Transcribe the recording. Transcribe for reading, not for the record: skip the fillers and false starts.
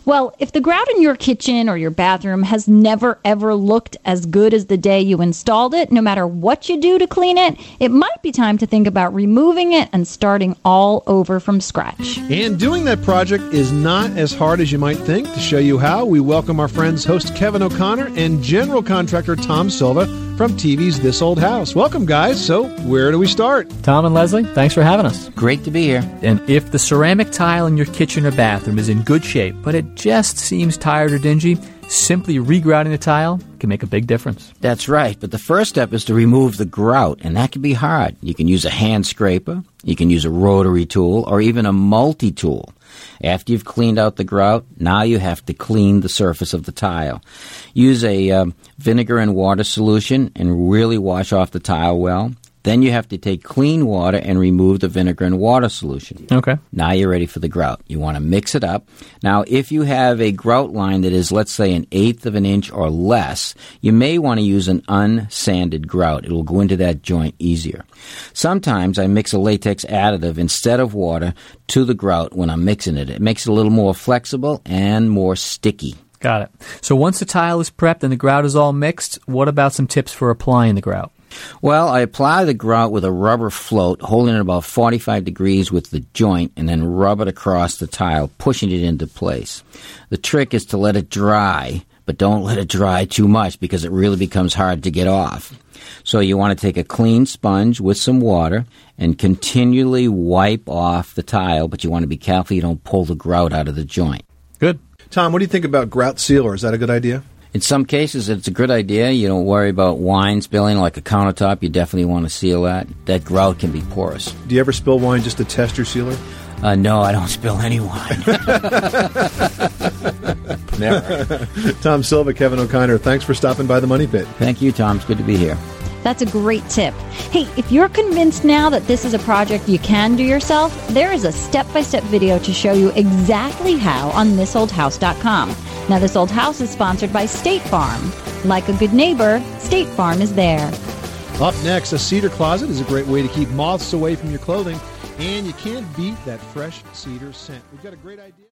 Well, if the grout in your kitchen or your bathroom has never, ever looked as good as the day you installed it, no matter what you do to clean it, it might be time to think about removing it and starting all over from scratch. And doing that project is not as hard as you might think. To show you how, we welcome our friends host Kevin O'Connor and general contractor Tom Silva from TV's This Old House. Welcome, guys. So, where do we start? Tom and Leslie, thanks for having us. Great to be here. And if the ceramic tile in your kitchen or bathroom is in good shape, but it just seems tired or dingy, simply regrouting the tile can make a big difference. That's right, but the first step is to remove the grout, and that can be hard. You can use a hand scraper, you can use a rotary tool, or even a multi-tool. After you've cleaned out the grout, now you have to clean the surface of the tile. Use a vinegar and water solution and really wash off the tile well. Then you have to take clean water and remove the vinegar and water solution. Okay. Now you're ready for the grout. You want to mix it up. Now, if you have a grout line that is, let's say, 1/8 of an inch or less, you may want to use an unsanded grout. It will go into that joint easier. Sometimes I mix a latex additive instead of water to the grout when I'm mixing it. It makes it a little more flexible and more sticky. Got it. So once the tile is prepped and the grout is all mixed, what about some tips for applying the grout? Well, I apply the grout with a rubber float, holding it about 45 degrees with the joint, and then rub it across the tile, pushing it into place. The trick is to let it dry, but don't let it dry too much because it really becomes hard to get off. So you want to take a clean sponge with some water and continually wipe off the tile, but you want to be careful you don't pull the grout out of the joint. Good. Tom, what do you think about grout sealer? Is that a good idea? In some cases, it's a good idea. You don't worry about wine spilling like a countertop. You definitely want to seal that. That grout can be porous. Do you ever spill wine just to test your sealer? No, I don't spill any wine. Never. Tom Silva, Kevin O'Connor, thanks for stopping by the Money Pit. Thank you, Tom. It's good to be here. That's a great tip. Hey, if you're convinced now that this is a project you can do yourself, there is a step-by-step video to show you exactly how on thisoldhouse.com. Now, This Old House is sponsored by State Farm. Like a good neighbor, State Farm is there. Up next, a cedar closet is a great way to keep moths away from your clothing, and you can't beat that fresh cedar scent. We've got a great idea.